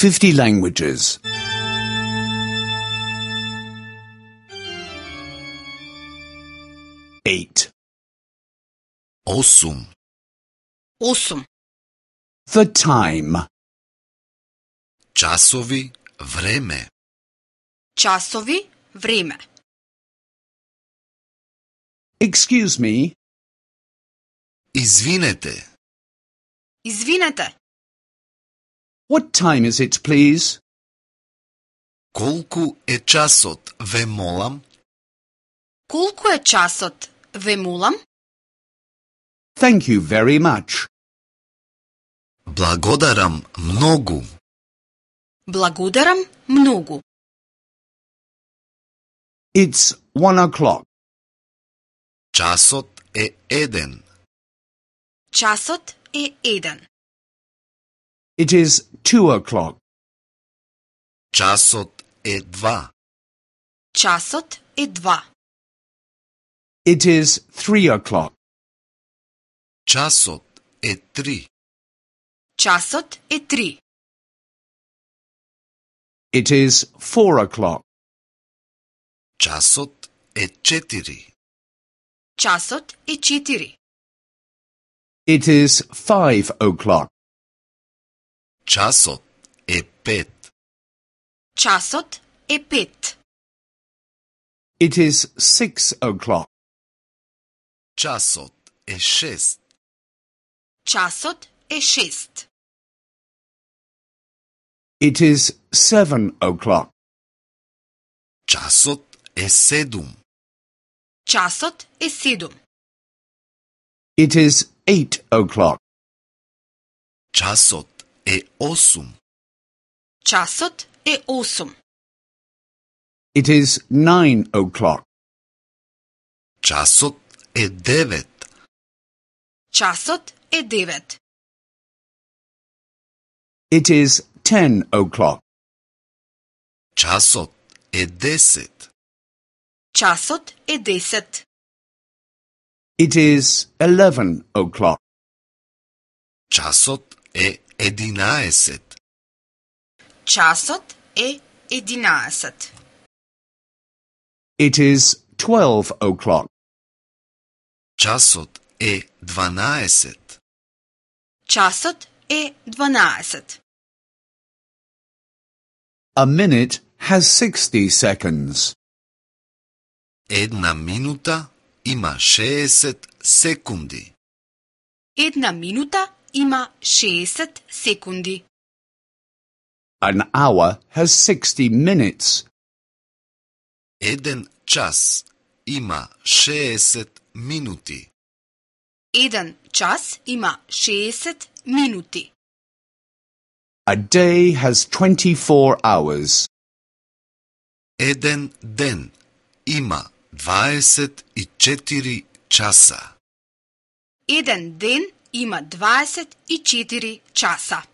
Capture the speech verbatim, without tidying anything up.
fifty languages. Eight. Осум. Осум. The time. Часови, време. Часови, време. Excuse me. Извинете. Извинете. What time is it, please? Колку е часот, ве молам? Колку е часот, ве молам? Thank you very much. Благодарам многу. Благодарам многу. It's one o'clock. Часот е еден. Часот е еден. It is two o'clock. Часот е два. Часот е два. It is three o'clock. Часот е три. Часот е три. It is four o'clock. Часот е четири. Часот е четири. It is five o'clock. Часот е пет. Часот е пет. It is six o'clock. Часот е шест. Часот е шест. It is seven o'clock. Часот е седум. Часот е седум. It is eight o'clock. Часот е осум. Часот е осум. It is nine o'clock. Часот е девет. Часот е девет. It is ten o'clock. Часот е десет. Часот е десет. It is eleven o'clock. Часот е единаесет. Часот е единаесет. It is twelve o'clock. Часот е дванаесет. Часот е дванаесет. A minute has sixty seconds. Една минута има шеесет секунди. Една минута има шеесет секунди. An hour has sixty minutes. Еден час има шеесет минути. Еден час има шеесет минути. A day has twenty-four hours. Еден ден има дваесет и четири часа. Еден ден има дваесет и четири часа.